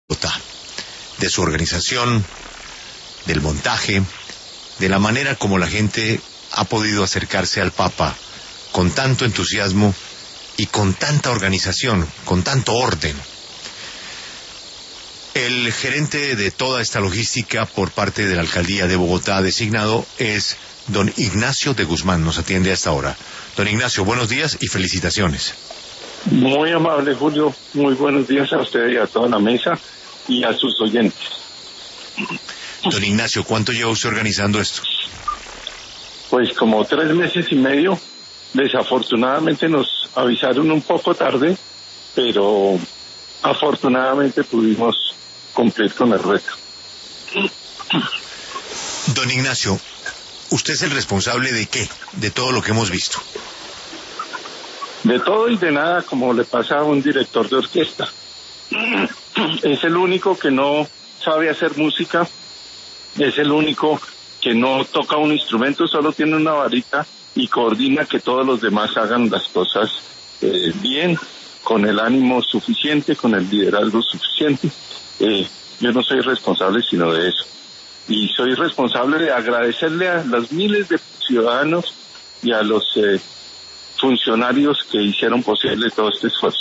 Bogotá, de su organización, del montaje, de la manera como la gente ha podido acercarse al Papa con tanto entusiasmo y con tanta organización, con tanto orden. El gerente de toda esta logística por parte de la Alcaldía de Bogotá designado es don Ignacio de Guzmán, nos atiende a esta hora. Don Ignacio, buenos días y felicitaciones. Muy amable, Julio, muy buenos días a usted y a toda la mesa y a sus oyentes. Don Ignacio, ¿cuánto lleva usted organizando esto? Pues como 3 meses y medio. Desafortunadamente nos avisaron un poco tarde, pero afortunadamente pudimos cumplir con el reto. Don Ignacio, ¿usted es el responsable de qué? De todo lo que hemos visto. De todo y de nada, como le pasa a un director de orquesta. Es el único que no sabe hacer música, es el único que no toca un instrumento, solo tiene una varita y coordina que todos los demás hagan las cosas bien, con el ánimo suficiente, con el liderazgo suficiente. Yo no soy responsable sino de eso. Y soy responsable de agradecerle a los miles de ciudadanos y a los funcionarios que hicieron posible todo este esfuerzo.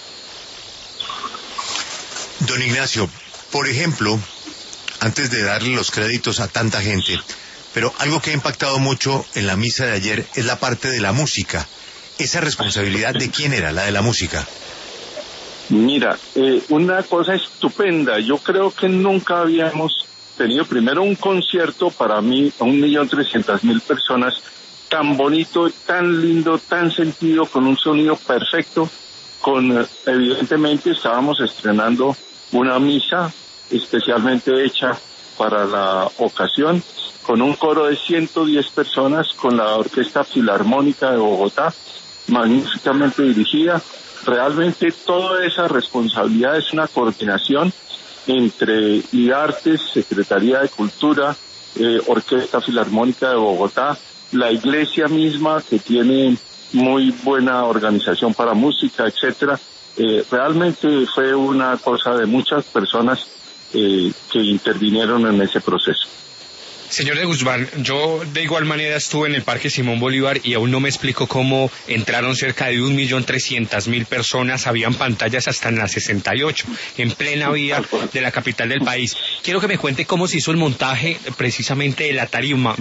Don Ignacio, por ejemplo, antes de darle los créditos a tanta gente, pero algo que ha impactado mucho en la misa de ayer es la parte de la música. ¿Esa responsabilidad de quién era, la de la música? Mira, una cosa estupenda. Yo creo que nunca habíamos tenido primero un concierto para mí a 1.300.000 personas, tan bonito, tan lindo, tan sentido, con un sonido perfecto, evidentemente estábamos estrenando una misa especialmente hecha para la ocasión, con un coro de 110 personas, con la Orquesta Filarmónica de Bogotá, magníficamente dirigida. Realmente toda esa responsabilidad es una coordinación entre IDARTES, Secretaría de Cultura, Orquesta Filarmónica de Bogotá, la iglesia misma, que tiene muy buena organización para música, etcétera. Realmente fue una cosa de muchas personas que intervinieron en ese proceso. Señor de Guzmán, yo de igual manera estuve en el Parque Simón Bolívar y aún no me explico cómo entraron cerca de 1.300.000 personas, habían pantallas hasta en la 68, en plena vía de la capital del país. Quiero que me cuente cómo se hizo el montaje precisamente de la tarima,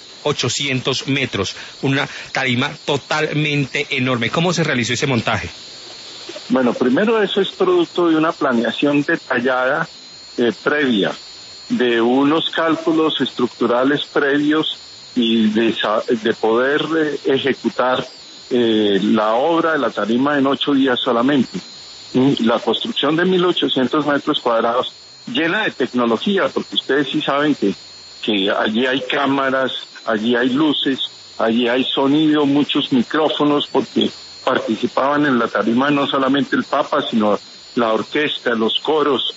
1.800 metros, una tarima totalmente enorme. ¿Cómo se realizó ese montaje? Bueno, primero eso es producto de una planeación detallada previa, de unos cálculos estructurales previos y de poder ejecutar la obra de la tarima en 8 días solamente. La construcción de 1.800 metros cuadrados, llena de tecnología, porque ustedes sí saben que allí hay cámaras, allí hay luces, allí hay sonido, muchos micrófonos, porque participaban en la tarima no solamente el Papa, sino la orquesta, los coros,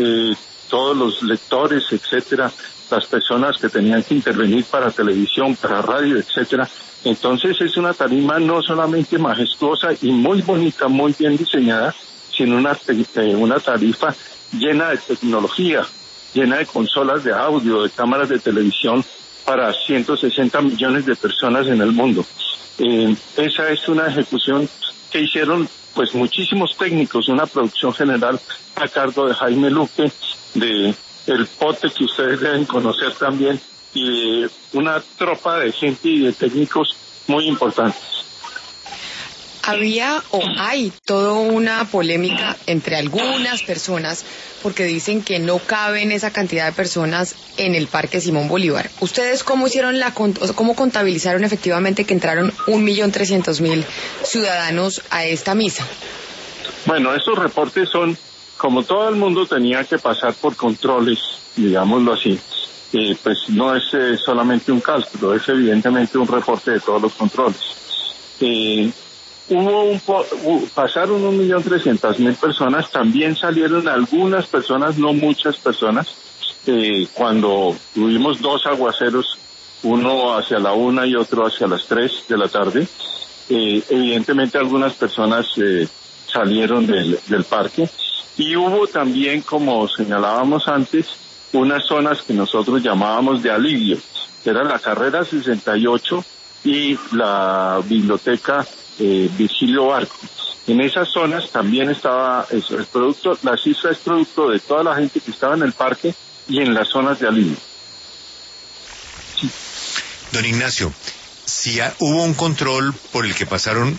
todos los lectores, etcétera, las personas que tenían que intervenir para televisión, para radio, etcétera. Entonces es una tarima no solamente majestuosa y muy bonita, muy bien diseñada, sino una tarifa llena de tecnología, llena de consolas de audio, de cámaras de televisión para 160 millones de personas en el mundo. Esa es una ejecución que hicieron pues muchísimos técnicos, una producción general a cargo de Jaime Luque, de El Pote, que ustedes deben conocer también, y de una tropa de gente y de técnicos muy importantes. Había o hay toda una polémica entre algunas personas porque dicen que no caben esa cantidad de personas en el Parque Simón Bolívar. ¿Ustedes cómo hicieron cómo contabilizaron efectivamente que entraron 1.300.000 ciudadanos a esta misa? Bueno, esos reportes son, como todo el mundo tenía que pasar por controles, digámoslo así, pues no es solamente un cálculo, es evidentemente un reporte de todos los controles. Pasaron 1.300.000 personas, también salieron algunas personas, no muchas personas, cuando tuvimos 2 aguaceros, uno hacia la 1 y otro hacia las 3 de la tarde. Evidentemente algunas personas salieron del parque. Y hubo también, como señalábamos antes, unas zonas que nosotros llamábamos de alivio, que era la carrera 68 y la biblioteca Virgilio Barco. En esas zonas también estaba eso, la cifra es producto de toda la gente que estaba en el parque y en las zonas de alivio. Don Ignacio, si hubo un control por el que pasaron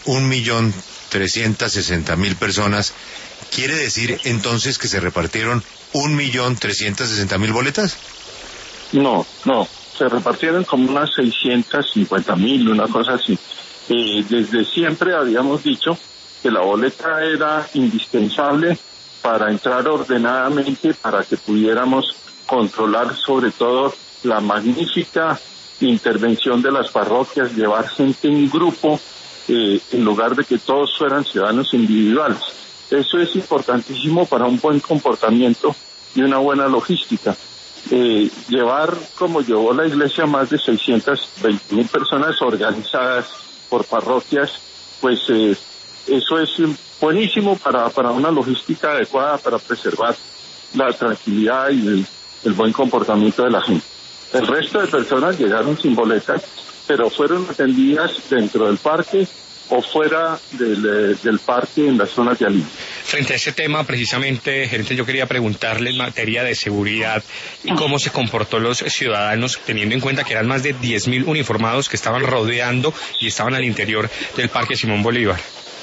1.360.000 personas, ¿quiere decir entonces que se repartieron 1.360.000 boletas? No, se repartieron como unas 650.000, una cosa así. Desde siempre habíamos dicho que la boleta era indispensable para entrar ordenadamente, para que pudiéramos controlar sobre todo la magnífica intervención de las parroquias, llevar gente en grupo, en lugar de que todos fueran ciudadanos individuales. Eso es importantísimo para un buen comportamiento y una buena logística. Llevar, como llevó la Iglesia, más de 620.000 personas organizadas por parroquias, pues eso es buenísimo para una logística adecuada para preservar la tranquilidad y el buen comportamiento de la gente. El resto de personas llegaron sin boletas, pero fueron atendidas dentro del parque o fuera del parque en las zonas de alivio. Frente a ese tema, precisamente, gerente, yo quería preguntarle en materia de seguridad, ¿cómo se comportó los ciudadanos, teniendo en cuenta que eran más de 10.000 uniformados que estaban rodeando y estaban al interior del Parque Simón Bolívar?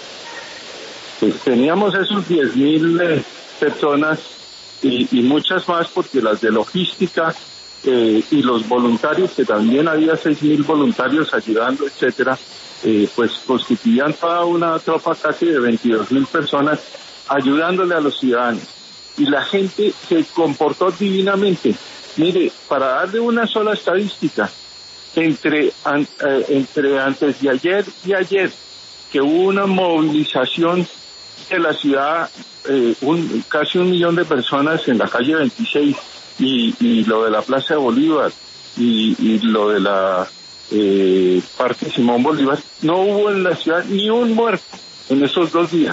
Pues teníamos esos 10.000 personas y muchas más, porque las de logística y los voluntarios, que también había 6.000 voluntarios ayudando, etcétera, pues constituían toda una tropa casi de 22.000 personas ayudándole a los ciudadanos. Y la gente se comportó divinamente. Mire, para darle una sola estadística, entre antes de ayer y ayer, que hubo una movilización de la ciudad, casi 1 millón de personas en la calle 26, y lo de la Plaza de Bolívar, y lo de la Parque Simón Bolívar, no hubo en la ciudad ni un muerto en esos 2 días.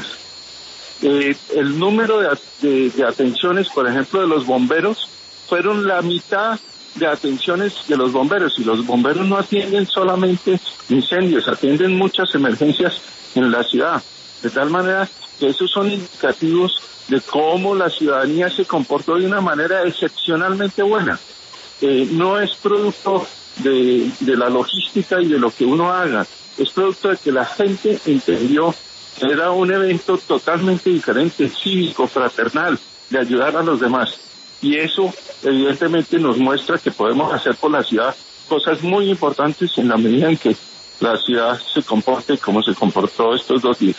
El número de atenciones, por ejemplo, de los bomberos, fueron la mitad de atenciones de los bomberos, y los bomberos no atienden solamente incendios, atienden muchas emergencias en la ciudad, de tal manera que esos son indicativos de cómo la ciudadanía se comportó de una manera excepcionalmente buena. No es producto de la logística y de lo que uno haga, es producto de que la gente entendió que era un evento totalmente diferente, cívico, fraternal, de ayudar a los demás. Y eso evidentemente nos muestra que podemos hacer por la ciudad cosas muy importantes en la medida en que la ciudad se comporte como se comportó estos 2 días.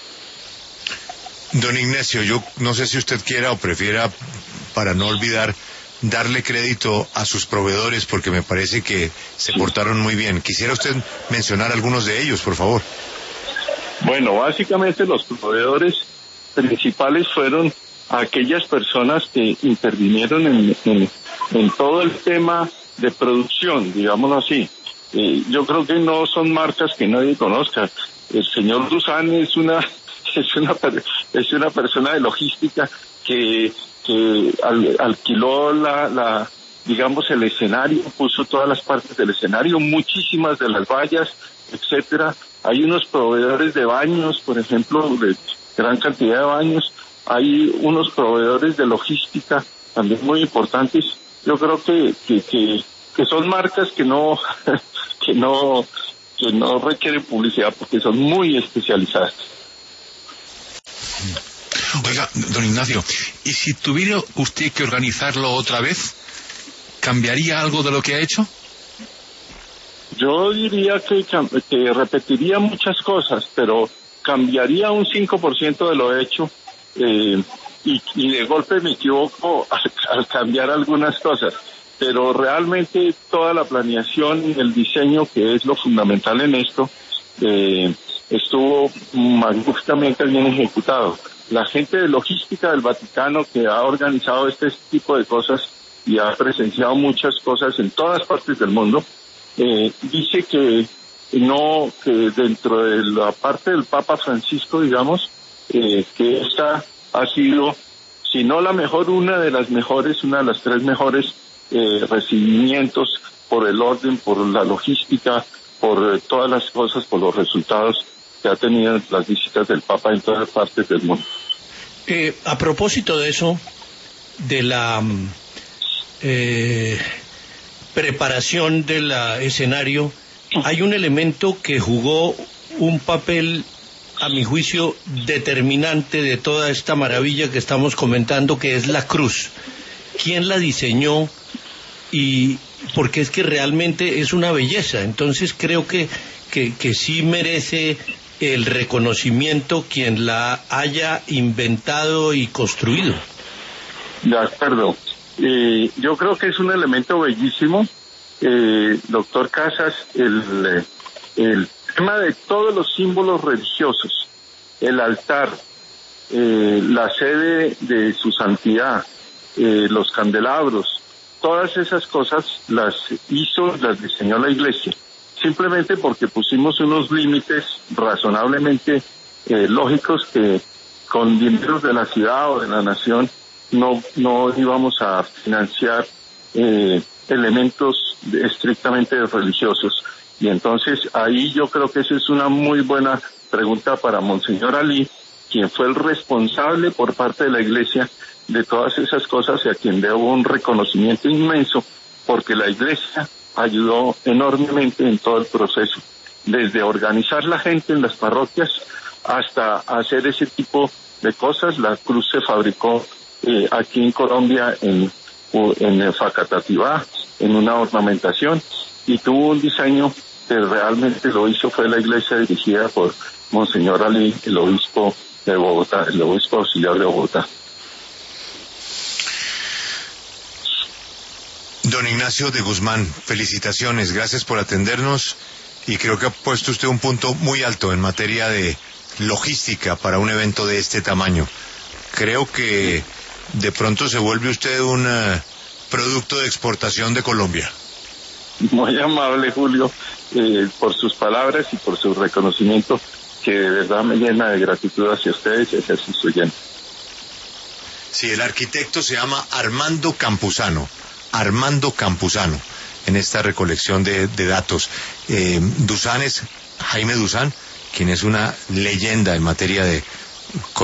Don Ignacio, yo no sé si usted quiera o prefiera, para no olvidar, darle crédito a sus proveedores, porque me parece que se portaron muy bien. Quisiera usted mencionar algunos de ellos, por favor. Bueno, básicamente los proveedores principales fueron aquellas personas que intervinieron en todo el tema de producción, digámoslo así. Yo creo que no son marcas que nadie conozca. El señor Duzán es una persona de logística que alquiló digamos el escenario, puso todas las partes del escenario, muchísimas de las vallas, etcétera. Hay unos proveedores de baños, por ejemplo, de gran cantidad de baños. Hay unos proveedores de logística también muy importantes. Yo creo que son marcas que no requieren publicidad, porque son muy especializadas. Oiga, don Ignacio, ¿y si tuviera usted que organizarlo otra vez, cambiaría algo de lo que ha hecho? Yo diría que repetiría muchas cosas, pero cambiaría un 5% de lo hecho, y de golpe me equivoco al cambiar algunas cosas. Pero realmente toda la planeación y el diseño, que es lo fundamental en esto, estuvo magníficamente bien ejecutado. La gente de logística del Vaticano, que ha organizado este tipo de cosas y ha presenciado muchas cosas en todas partes del mundo, dice que dentro de la parte del Papa Francisco, digamos, que esta ha sido si no la mejor, una de las tres mejores recibimientos por el orden, por la logística, por todas las cosas, por los resultados que ha tenido las visitas del Papa en todas partes del mundo. A propósito de eso, de la preparación del escenario, hay un elemento que jugó un papel, a mi juicio, determinante de toda esta maravilla que estamos comentando, que es la cruz. ¿Quién la diseñó? Y porque es que realmente es una belleza. Entonces creo que sí merece el reconocimiento quien la haya inventado y construido. De acuerdo. Yo creo que es un elemento bellísimo. Doctor Casas, el tema de todos los símbolos religiosos, el altar, la sede de su santidad, los candelabros, todas esas cosas las diseñó la Iglesia, simplemente porque pusimos unos límites razonablemente lógicos que con dinero de la ciudad o de la nación no íbamos a financiar elementos estrictamente religiosos. Y entonces ahí yo creo que esa es una muy buena pregunta para Monseñor Ali, quien fue el responsable por parte de la Iglesia de todas esas cosas y a quien debo un reconocimiento inmenso, porque la Iglesia ayudó enormemente en todo el proceso, desde organizar la gente en las parroquias hasta hacer ese tipo de cosas. La cruz se fabricó aquí en Colombia, en Facatativá, en una ornamentación, y tuvo un diseño que realmente lo hizo, fue la iglesia dirigida por Monseñor Ali, el obispo de Bogotá, el obispo auxiliar de Bogotá. Don Ignacio de Guzmán, felicitaciones, gracias por atendernos, y creo que ha puesto usted un punto muy alto en materia de logística para un evento de este tamaño. Creo que de pronto se vuelve usted un producto de exportación de Colombia. Muy amable, Julio, por sus palabras y por su reconocimiento, que de verdad me llena de gratitud hacia ustedes y hacia sus oyentes. Sí, el arquitecto se llama Armando Campuzano, en esta recolección de datos. Duzán es Jaime Duzán, quien es una leyenda en materia de